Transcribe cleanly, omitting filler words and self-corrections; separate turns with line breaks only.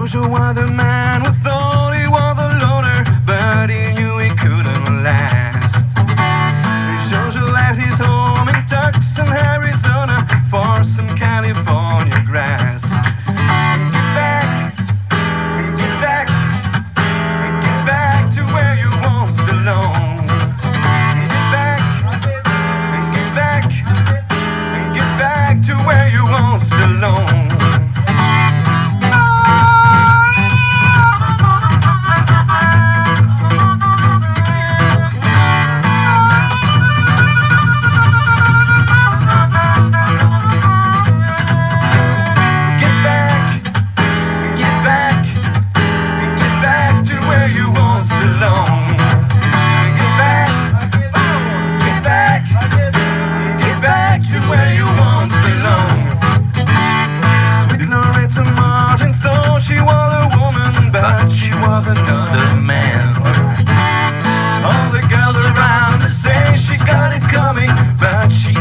Jojo was the man who thought he was a loner, but he knew he couldn't last. Jojo left his home in Tucson, Arizona, for some California grass. And get back, and get back, and get back to where you once belonged. And get back, and get back, and get back to where you once belonged. She was another man. All the girls around her say she got it coming, but she